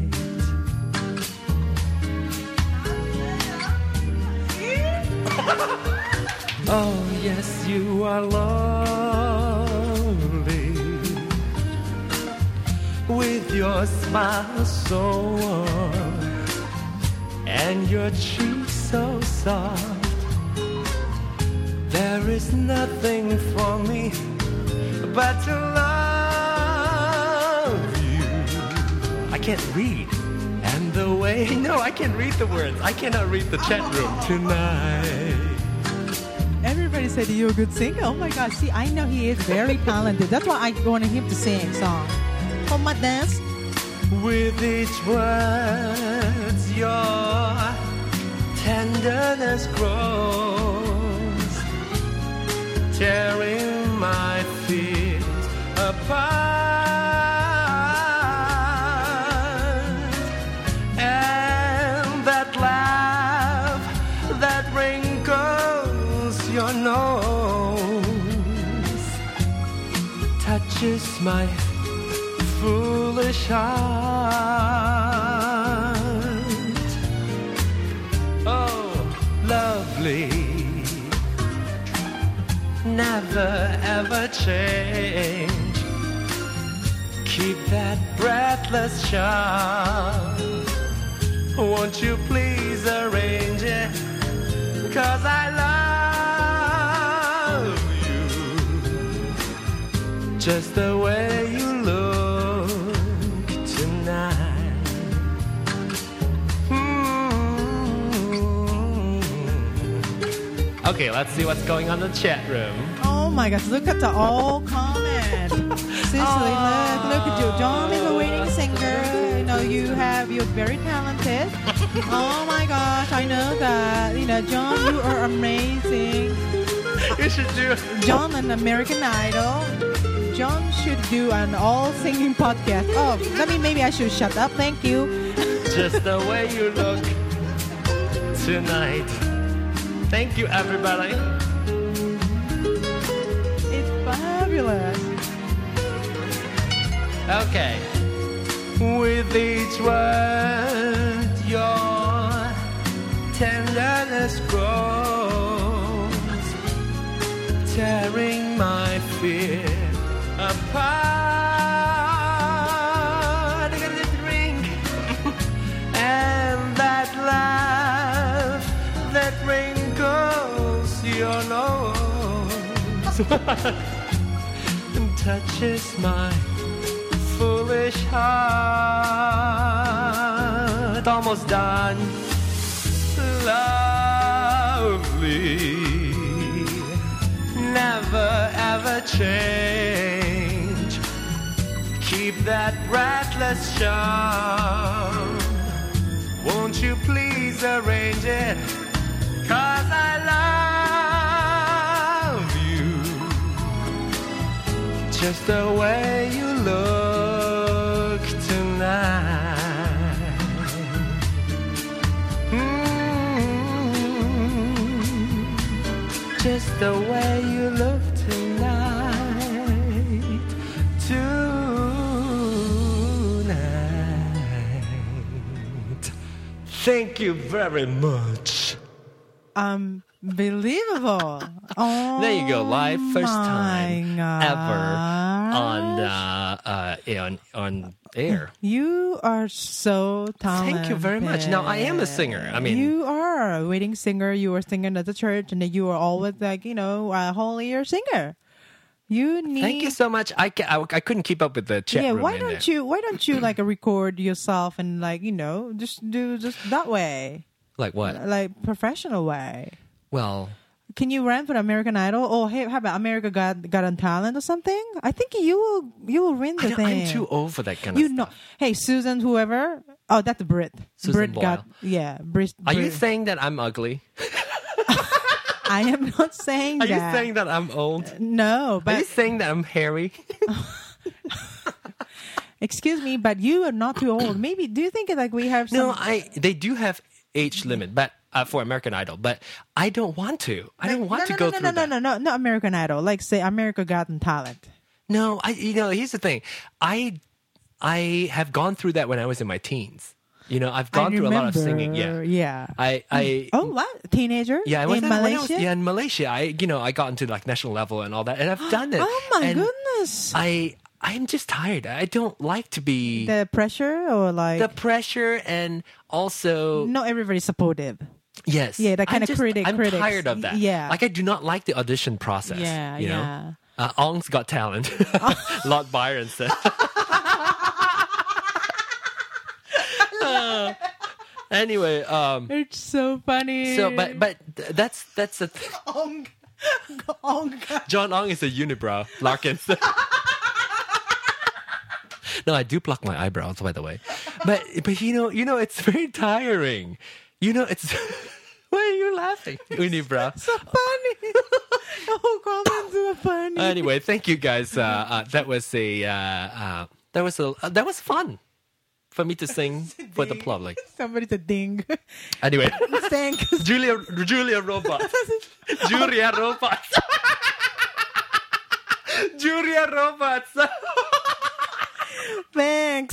Oh, yes, you are lovely with your smile so warm and your cheeks so soft. There is nothing for me but to love you. I can't read. And the way, no, I can't read the words. I cannot read the chat room tonight. Everybody said you're a good singer. Oh my God! See, I know he is very talented. That's why I wanted him to sing song. Oh my dance. With each word, your tenderness grows, tearing my fears apart. And touches my foolish heart. Oh, lovely, never ever change. Keep that breathless charm. Won't you please arrange it? 'Cause I love you just the way you look tonight. Mm-hmm. Okay, let's see what's going on in the chat room. Oh my gosh, look at the all comment. Seriously, look, look at you. John is a wedding singer. You know, you have, you're very talented. Oh my gosh, I know that. You know, John, you are amazing. You should do John, an American Idol. John should do an all singing podcast. Oh, let me, maybe I should shut up. Thank you. just the way you look tonight. Thank you, everybody. It's fabulous. Okay. With each word, your tenderness grows, tearing my fear apart. I got a drink and that laugh that wrinkles your nose and touches my foolish heart. Almost done. Lovely, never ever change. Keep that breathless charm. Won't you please arrange it? 'Cause I love you just the way you look tonight. Mm-hmm. Just the way you look tonight. Tonight. Thank you very much. Unbelievable. Oh, There you go, live first my time ever on gosh. uh, uh, on on air. You are so talented. Thank you very much. Now I am a singer. I mean, you are a wedding singer. You were singing at the church, and then you were always like, you know, a whole year singer. You need. thank you so much. I, ca- I, I couldn't keep up with the chat Yeah, room. why in don't there. you? Why don't you like record yourself and like you know just do just that way, Like what? like professional way. Well, Can you run for American Idol? Or hey, how about America Got Got on Talent or something? I think you will you will win I the don't- thing. I'm too old for that kind You of know, stuff. hey Susan, whoever. Oh, that's Brit. Susan Brit Boyle. got yeah. Brit, Are you Brit- saying that I'm ugly? I am not saying Are that. you saying that I'm old? No, Are you but saying that I'm hairy? excuse me, but you are not too old. Maybe do you think like we have some? No, I. They do have age limit, but uh, for American Idol, but I don't want to. I don't want no, to no, go no, through no, no, that. no, no, no, American Idol. Like say America Got Talent. No, I. You know, here's the thing. I, I have gone through that when I was in my teens. You know, I've gone I through a lot of remember, singing. Yeah, yeah. I. I Oh, what teenager? Yeah, I was in when I was- Malaysia. yeah, in Malaysia, I you know I got into like national level and all that, and I've done it. Oh my And goodness! I I'm just tired. I don't like to be The pressure or like the pressure, and also not everybody's supportive. yes, Yeah, that kind I'm of just- critic- I'm critics. tired of that. Yeah. like I do not like the audition process. Yeah, you know? yeah. Uh, Ong's Got Talent. Lord Byron said. Uh, anyway, um, It's so funny. so but but th- that's that's the th- Ong, Ong. John Ong is a unibrow. Larkins. No, I do pluck my eyebrows, by the way. But but you know you know it's very tiring. You know it's. Why are you laughing, unibrow? So funny. Oh, comments are funny. Anyway, thank you guys. Uh, uh, that was a uh, uh, that was a uh, that was fun for me to sing for the public. Somebody's a ding. Anyway, Thanks. Julia Julia Robots. Julia Robots. Julia Roberts. Thanks.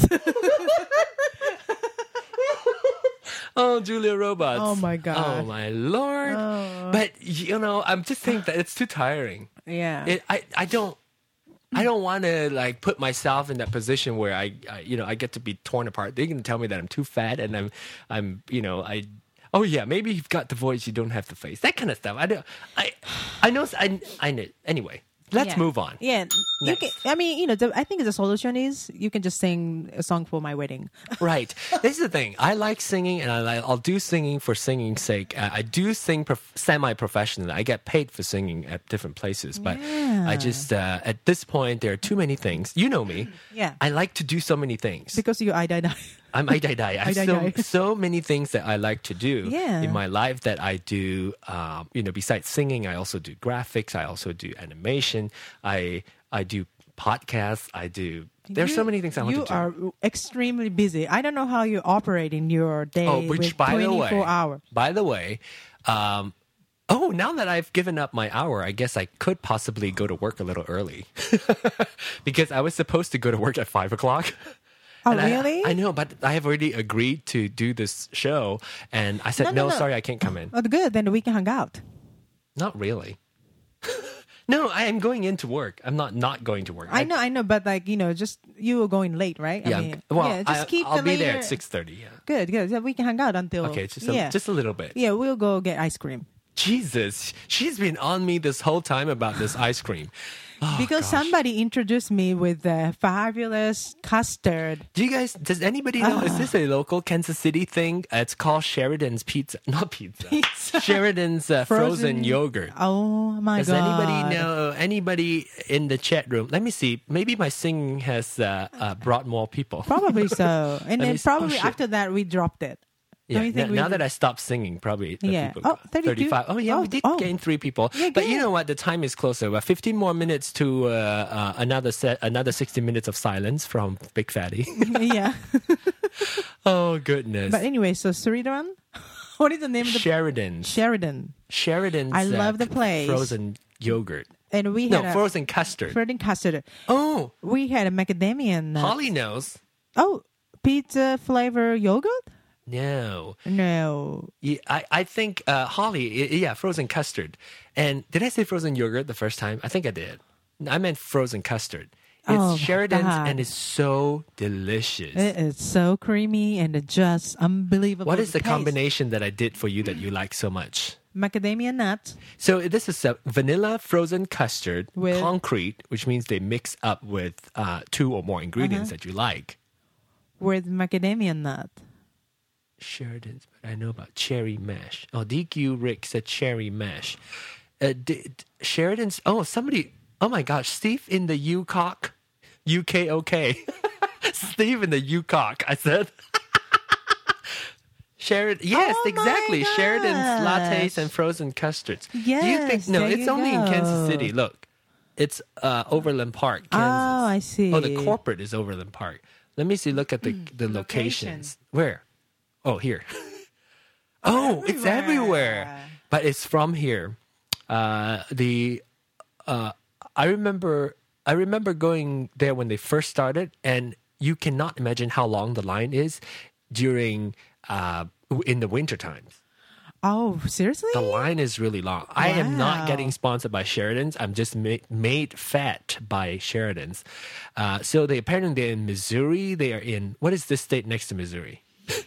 Oh, Julia Roberts. Oh, my God. Oh my lord. Oh. But you know, I'm just saying that it's too tiring. Yeah. It, I I don't I don't want to like put myself in that position where I, I you know I get to be torn apart. They can tell me that I'm too fat and I'm I'm you know I oh yeah maybe you've got the voice, you don't have the face, that kind of stuff. I don't I I know I I know anyway. Let's Yeah. move on. Yeah, you Next. can. I mean, you know, the, I think the solution is you can just sing a song for my wedding. Right. This is the thing. I like singing, and I like, I'll do singing for singing's sake. Uh, I do sing prof- semi-professionally. I get paid for singing at different places, but Yeah. I just uh, at this point there are too many things. You know me. Yeah. I like to do so many things. Because you I die die. I'm I die die. I have I die so, die. so many things that I like to do Yeah. in my life that I do. Um, you know, besides singing, I also do graphics. I also do animation. I I do podcasts. I do. There's so You- many things I want you to do. are extremely busy. I don't know how you operate in your day Oh, which with by the twenty-four way, hours. by the way, um, oh, now that I've given up my hour, I guess I could possibly go to work a little early because I was supposed to go to work at five o'clock. Oh, And I- really? I, know, but I have already agreed to do this show, and I said No, no, no, no. sorry, I can't come in. Oh, good. Then we can hang out. Not really. No, I am going into work. I'm not not going to work. I know, I know, but like you know, just you were going late, right? Yeah, I I'm- mean, well, yeah, just I, keep I'll the be there later- at six thirty. Yeah. Good, good. So we can hang out until Okay, just a, yeah, just a little bit. yeah. We'll go get ice cream. Jesus, she's been on me this whole time about this ice cream. Oh, because gosh. somebody introduced me with the fabulous custard. Do you guys? Does anybody know? Is this a local Kansas City thing? Uh, it's called Sheridan's Pizza, not pizza. Pizza. Sheridan's uh, frozen, yogurt. Oh my Does god! anybody know? Anybody in the chat room? Let me see. Maybe my singing has uh, uh, brought more people. Probably so. And Let me then s- oh, probably shit. after that we dropped it. Yeah, Don't you think now, we now did- that I stopped singing, probably the Yeah. people Oh, thirty-two? thirty-five. Oh, yeah, Oh, we did oh. gain three people. Yeah, but you good. know what? The time is closer. We're fifteen more minutes to uh, uh, another set, another sixty minutes of silence from Big Fatty. yeah. Oh, goodness. But anyway, so Sheridan, what is the name of the Sheridan's. Sheridan? Sheridan's. I uh, love the place. Frozen yogurt. And we No, had a frozen custard. frozen custard. Oh, We had a macadamia nut. Holly knows. Oh, pizza flavor yogurt? No. No. Yeah, I, I think uh, Holly, y- yeah, frozen custard. And did I say frozen yogurt the first time? I think I did. I meant frozen custard. It's Oh, my Sheridan's God. and it's so delicious. It is so creamy and just unbelievable. What is the taste. combination that I did for you that you like so much? Macadamia nuts. So this is a vanilla frozen custard, With- concrete, which means they mix up with uh, two or more ingredients Uh-huh. that you like. With macadamia nut. Sheridan's, but I know about cherry mash. Oh, D Q Rick said cherry mash. Uh, d- d- Sheridan's. Oh, somebody. Oh my gosh, Steve in the U C O C, U K O K. Steve in the U C O C. I said. Sheridan. Yes, Oh my exactly. Sheridan's lattes gosh. and frozen custards. Do you Yes, think? No, there it's you only in Kansas go. City. Look, it's uh, Overland Park, Kansas. Oh, I see. Oh, the corporate is Overland Park. Let me see. Look at the the locations. Where? Oh, here. Oh, it's everywhere. But it's from here. Uh, the uh, I remember I remember going there when they first started, and you cannot imagine how long the line is during uh, in the winter times. Oh, seriously? The line is really long. I am not Wow. getting sponsored by Sheridan's. I'm just ma- made fat by Sheridan's. Uh, so they apparently they're in Missouri. They are in what is this state next to Missouri?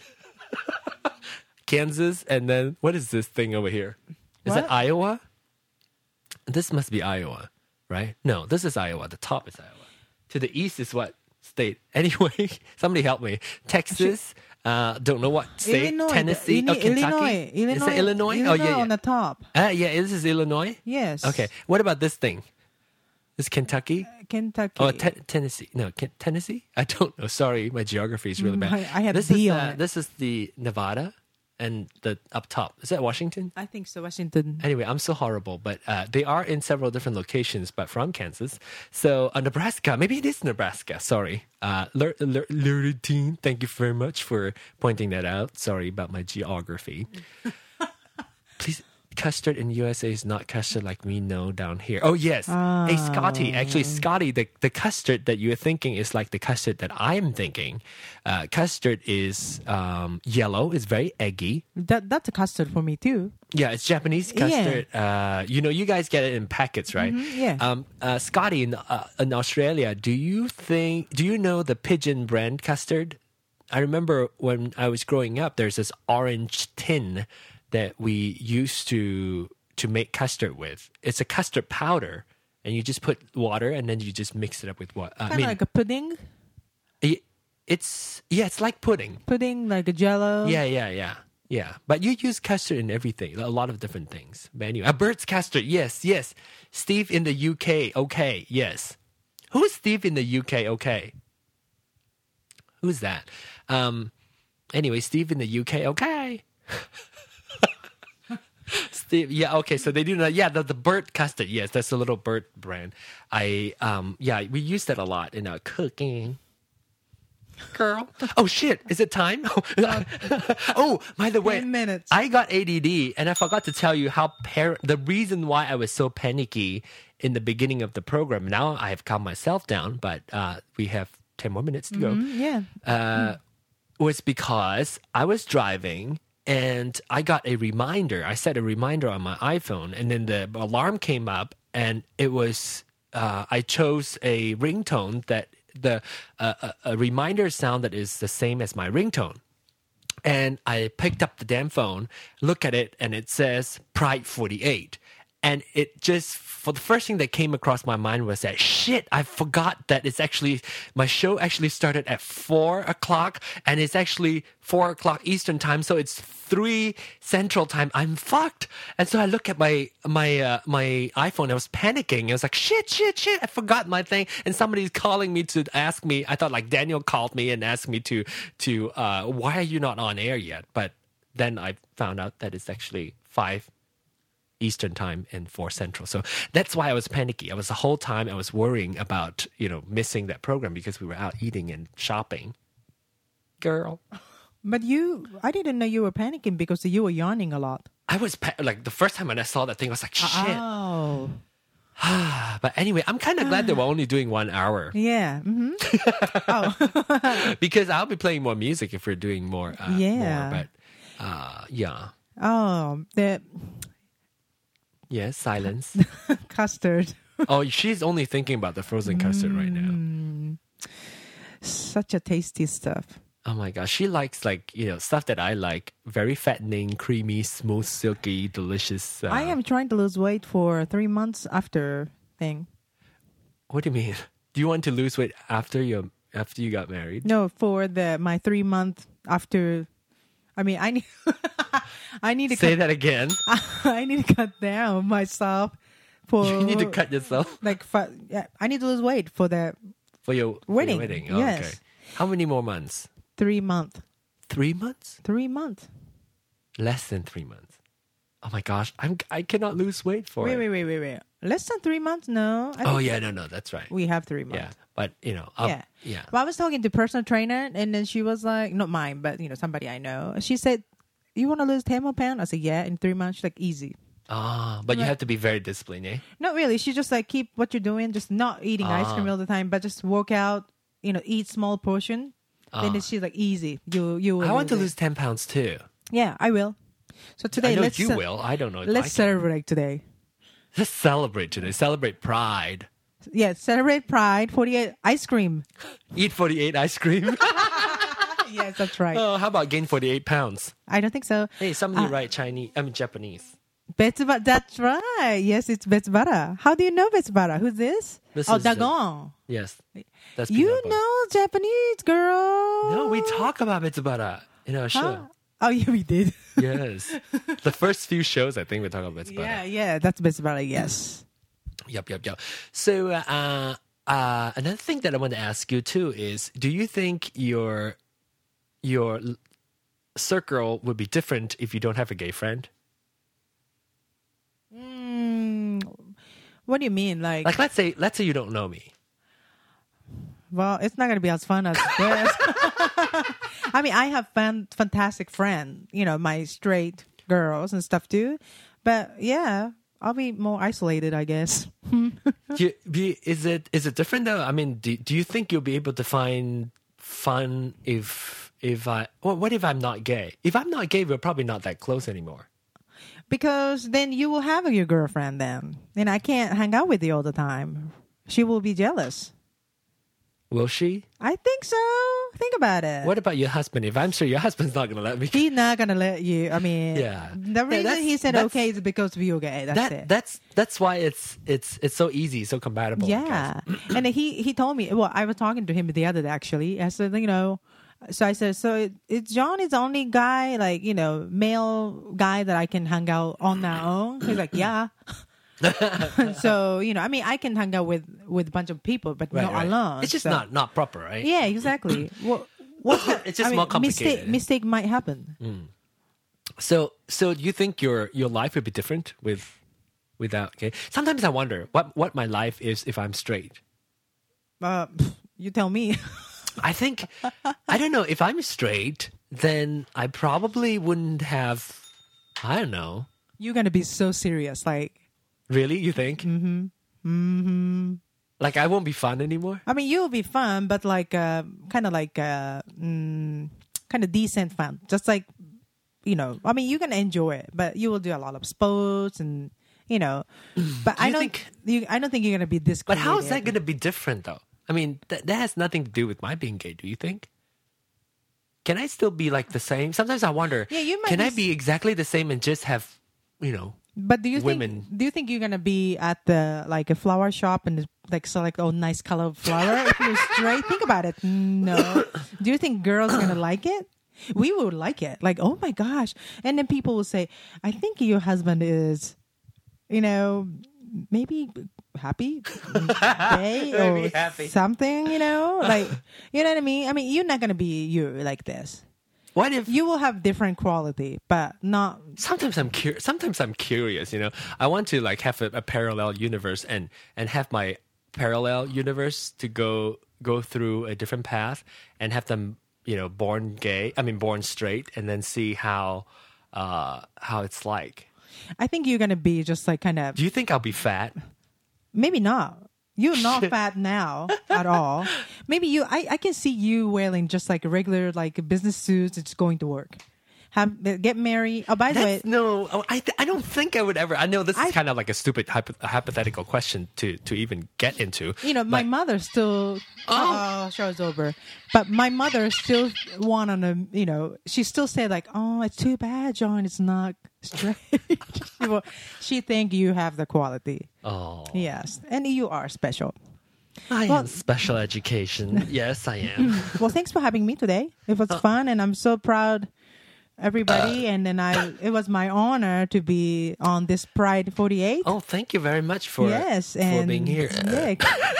Kansas, and then what is this thing over here? Is What? that Iowa? This must be Iowa, right? No, this is Iowa. The top is Iowa. To the east is what state? Anyway, somebody help me. Texas. Uh, don't know what state. Illinois. Tennessee. the- oh, Kentucky. Illinois. Illinois. Is it Illinois? Illinois Oh, yeah, yeah. on the top. Uh, yeah, this is Illinois. Yes. Okay. What about this thing? This Kentucky? Kentucky. Oh, te- Tennessee. No, Ken- Tennessee? I don't know. Sorry, my geography is really bad. Mm, I- I have this D is, on uh, it. This is the Nevada and the up top. Is that Washington? I think so, Washington. Anyway, I'm so horrible, but uh, they are in several different locations, but from Kansas. So uh, Nebraska, maybe it is Nebraska. Sorry, uh, Lur- Lur- Luridine, thank you very much for pointing that out. Sorry about my geography. Please, custard in U S A is not custard like we know down here. Oh, yes. Ah. Hey, Scotty. Actually, Scotty, the, the custard that you're thinking is like the custard that I'm thinking. Uh, custard is um, yellow. It's very eggy. That that's a custard for me too. Yeah, it's Japanese custard. Uh, you know, you guys get it in packets, right? Mhm, yeah. Um, uh, Scotty, in, uh, in Australia, do you think, do you know the Pigeon brand custard? I remember when I was growing up, there's this orange tin that we used to to make custard with. It's a custard powder, and you just put water, and then you just mix it up with what? Uh, Kind I of mean, like a pudding. it- it's yeah, it's like pudding. Pudding, like a jello. Yeah, yeah, yeah, yeah. But you use custard in everything, a lot of different things. But anyway, a bird's custard. Yes, yes. Steve in the U K. Okay, yes. Who's Steve in the U K? Okay. Who's that? Um. Anyway, Steve in the U K. Okay. Steve, yeah, okay. So they do that. Yeah, the, the bird custard. Yes, that's a little bird brand. I um, yeah, we use that a lot in our cooking. Girl, oh shit, is it time? Oh, by the way, Ten minutes. I got A D D, and I forgot to tell you how par- the reason why I was so panicky in the beginning of the program. Now I have calmed myself down, but uh, we have ten more minutes to go. Mm, yeah. Uh, was because I was driving and I got a reminder. I set a reminder on my iPhone, and then the alarm came up, and it was uh, I chose a ringtone that the uh, a, a reminder sound that is the same as my ringtone. And I picked up the damn phone, look at it, and it says Pride forty-eight. And it just, for the first thing that came across my mind was that, shit, I forgot that it's actually, my show actually started at four o'clock, and it's actually four o'clock Eastern time, so it's three Central time. I'm fucked. And so I look at my my uh, my iPhone, I was panicking. I was like, shit, shit, shit, I forgot my thing. And somebody's calling me to ask me, I thought like Daniel called me and asked me to, to uh, why are you not on air yet? But then I found out that it's actually five Eastern time and four Central. So that's why I was panicky. I was the whole time I was worrying about, you know, missing that program because we were out eating and shopping. Girl. But you, I didn't know you were panicking because you were yawning a lot. I was pa- like the first time when I saw that thing, I was like, shit. Oh. But anyway, I'm kind of glad that we're only doing one hour Yeah. hmm oh. because I'll be playing more music if we're doing more. Uh, Yeah. More, but uh, yeah. Oh, the Yes, silence. custard. Oh, she's only thinking about the frozen custard right now. Mm. Such a tasty stuff. Oh my gosh, she likes like, you know, stuff that I like. Very fattening, creamy, smooth, silky, delicious. Uh, I am trying to lose weight for three months after thing. What do you mean? Do you want to lose weight after you after you got married? No, for the my three month after. I mean, I need. I need to Say cut, that again. I need to cut down myself for. You need to cut yourself like. fi- Yeah, I need to lose weight for the for your for your Wedding, wedding. Oh, yes. Okay. How many more months? three month. Three months? Three month. Less than three months. Oh my gosh, I'm I cannot lose weight for Wait, it. wait, wait, wait, wait. Less than three months? No. I Oh think yeah, no, no, that's right. We have three months. Yeah, but you know, I'll, Yeah. yeah. Well, I was talking to personal trainer, and then she was like, not mine, but you know, somebody I know. She said, "You want to lose ten more pounds?" I said, "Yeah, in three months." She's like, easy. Ah, but you Right. have to be very disciplined, eh? Not really. She just like keep what you're doing, just not eating ice cream Ah. all the time, but just work out. You know, eat small portion. Ah. Then she's like, easy. You, you. Will I want to it. lose ten pounds too. Yeah, I will. So today, I know let's you ce- will. I don't know if let's I can. celebrate today. Let's celebrate today. Celebrate Pride. Yeah, celebrate Pride. forty-eight ice cream. Eat forty-eight ice cream. Yes, that's right. Oh, how about gain forty-eight pounds? I don't think so. Hey, somebody Uh, write Chinese. I mean Japanese. Betsubara. That's right. Yes, it's Betsubara. How do you know Betsubara? Who's this? This oh, is the- Dagon. Yes, that's You Pinapa. know Japanese, girl. No, we talk about Betsubara in our show. Huh? Oh, yeah, we did. Yes, the first few shows I think we talk about Betsubara. yeah, yeah, that's Betsubara. Yes. Yup, yup, yup. So uh, uh, another thing that I want to ask you too is, do you think your your l- circle would be different if you don't have a gay friend? Mm, what do you mean? Like, Like, let's say, let's say you don't know me. well, it's not going to be as fun as this. I mean, I have fan- fantastic friends, you know, my straight girls and stuff too. But yeah, I'll be more isolated, I guess. Do you, do you- is it is it different though? I mean, do, do you think you'll be able to find fun if if I? Well, what if I'm not gay? If I'm not gay, we're probably not that close anymore. Because then you will have your girlfriend then. And I can't hang out with you all the time. She will be jealous. Will she? I think so. Think about it. What about your husband? If I'm sure your husband's not gonna let me. He's not gonna let you. I mean, Yeah. The Yeah, reason that's- he said that's- okay is because you're gay. That's that it. that's that's why it's it's it's so easy, so compatible. I Yeah. guess. And he he told me. Well, I was talking to him the other day actually. I said, you know, so I said, so it, it John is the only guy, like, you know, male guy that I can hang out on my own. He's like, yeah. So, you know, I mean, I can hang out with with a bunch of people, but Right, not right. alone. It's just so- not not proper, right? Yeah, exactly. Well, what's the, It's just I mean, more complicated. Mistake, mistake might happen. So so do you think your your life would be different with without gay? Sometimes I wonder what what my life is if I'm straight. Uh, pff, you tell me. I think I don't know if I'm straight, then I probably wouldn't have. I don't know. You're gonna be so serious, like. Really, you think? Mm-hmm. Mm-hmm. Like I won't be fun anymore. I mean, you'll be fun, but like, uh, kind of like, uh, mm, kind of decent fun. Just like, you know, I mean, you can enjoy it, but you will do a lot of sports and, you know. But Do I you don't think- you. I don't think you're gonna be this. But how is that creative. going to be different, though? I mean, that that has nothing to do with my being gay. Do you think? Can I still be like the same? Sometimes I wonder. Yeah, you might Can be I s- be exactly the same and just have, you know? But do you women? think? Do you think you're gonna be at the like a flower shop and like select oh nice color of flower? If you're straight, think about it. No. Do you think girls are gonna like it? We would like it. Like, oh my gosh! And then people will say, "I think your husband is, you know, maybe happy, gay, or Maybe happy. something." You know, like, you know what I mean? I mean, you're not gonna be you like this. What if You will have different quality, but not. sometimes I'm curious. Sometimes I'm curious. You know, I want to like have a, a parallel universe and and have my parallel universe to go go through a different path and have them, you know, born gay. I mean, born straight, and then see how uh how it's like. I think you're gonna be just like kind of Do you think I'll be fat? maybe not. You're not fat now at all. Maybe you. I, I can see you wearing just like a regular like business suits. It's going to work. Have get married. Oh, by the way, That's, no, oh, I th- I don't think I would ever. I know this is I- kind of like a stupid hypo- hypothetical question to to even get into. you know my but- mother still. Oh, show's over. But my mother still want on a. You know, she still said like, "Oh, it's too bad, John. It's not straight." Well, she think you have the quality. Oh, Yes, and you are special. I Well- am special education. Yes, I am. Well, thanks for having me today. It was fun, and I'm so proud, everybody. and then I, it was my honor to be on this Pride forty-eight. Oh, thank you very much for yes, for and being here. Yeah,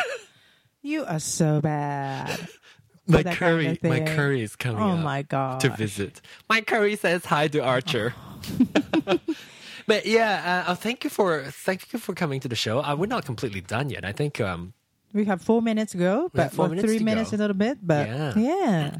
you are so bad. my for that curry, kind of my thing. curry is coming. Oh up my god! to visit. My curry says hi to Archer. But yeah, uh, oh, thank you for thank you for coming to the show. Uh, we're not completely done yet. I think um, We have four minutes to go, We have but four or minutes three to minutes go. a little bit. But Yeah. yeah,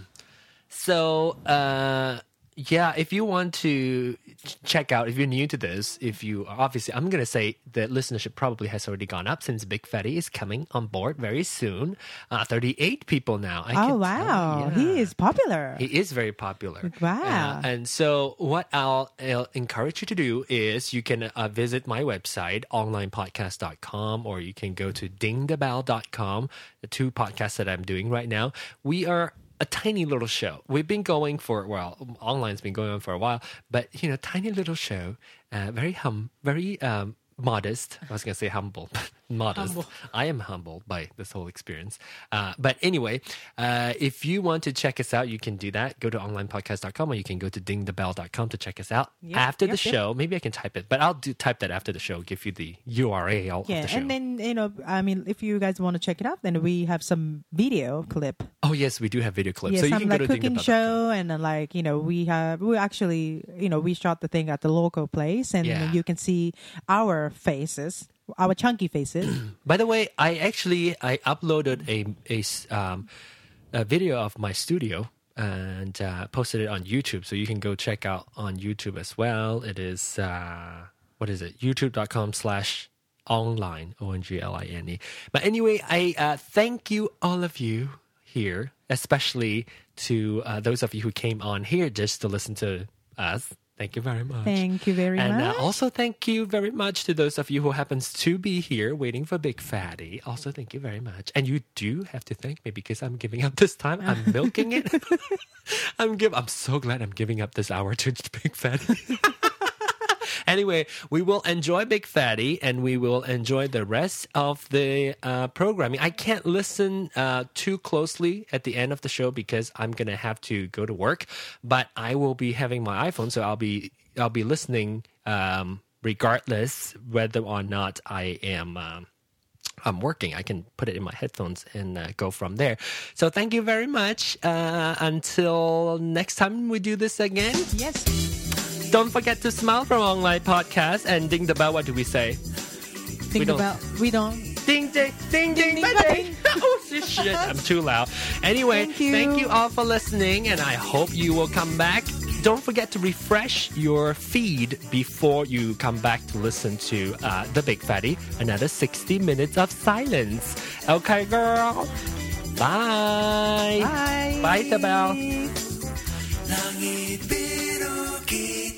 So, uh, yeah, if you want to ch- check out, if you're new to this, if you are obviously, I'm going to say the listenership probably has already gone up since Big Fatty is coming on board very soon. Uh, thirty-eight people now. I oh can tell, wow, yeah. he is popular. He is very popular. Wow. Uh, and so, what I'll, I'll encourage you to do is you can uh, visit my website, online podcast dot com, or you can go to ding the bell dot com, the two podcasts that I'm doing right now. We are a tiny little show. We've been going for, well, online's been going on for a while, but, you know, tiny little show, uh, very hum, very um, modest. I was going to say humble, but modest. Humble. I am humbled by this whole experience. Uh, but anyway, uh, if you want to check us out, you can do that. Go to online podcast dot com or you can go to ding the bell dot com to check us out Yep, after the yep, yep. show. Maybe I can type it, but I'll do type that after the show, give you the U R L Yeah, of the show. and then you know, I mean, if you guys want to check it out, then we have some video clip. oh, yes, we do have video clips. Yeah, so you some can like go to cooking ding the bell dot com. show, and then like you know, we have we actually you know we shot the thing at the local place, and Yeah. you can see our faces, our chunky faces. By the way, I actually I uploaded a a s- um, a video of my studio and uh, posted it on YouTube. So you can go check out on YouTube as well. It is, uh, what is it? youtube.com slash online, O N G L I N E. But anyway, I uh, thank you, all of you here, especially to uh, those of you who came on here just to listen to us. Thank you very much. Thank you very and, much. And uh, also thank you very much to those of you who happens to be here waiting for Big Fatty. Also thank you very much. And you do have to thank me because I'm giving up this time. I'm milking it. I'm give. I'm so glad I'm giving up this hour to Big Fatty. Anyway, we will enjoy Big Fatty and we will enjoy the rest of the uh, programming. I can't listen uh, too closely at the end of the show because I'm going to have to go to work. But I will be having my iPhone, so I'll be I'll be listening um, regardless whether or not I am um, I'm working. I can put it in my headphones and uh, go from there. So thank you very much. Uh, until next time we do this again. Yes. Don't forget to smile from Online Podcast and ding the bell. What do we say? Think don't- about we don't. Ding, ding, ding, ding, ding, bang, bang. ding. Oh, shit. I'm too loud. Anyway, Thank you. thank you all for listening, and I hope you will come back. Don't forget to refresh your feed before you come back to listen to uh, The Big Fatty, another sixty minutes of silence. Okay, girl? Bye. Bye. Bye, Isabel. Langit biru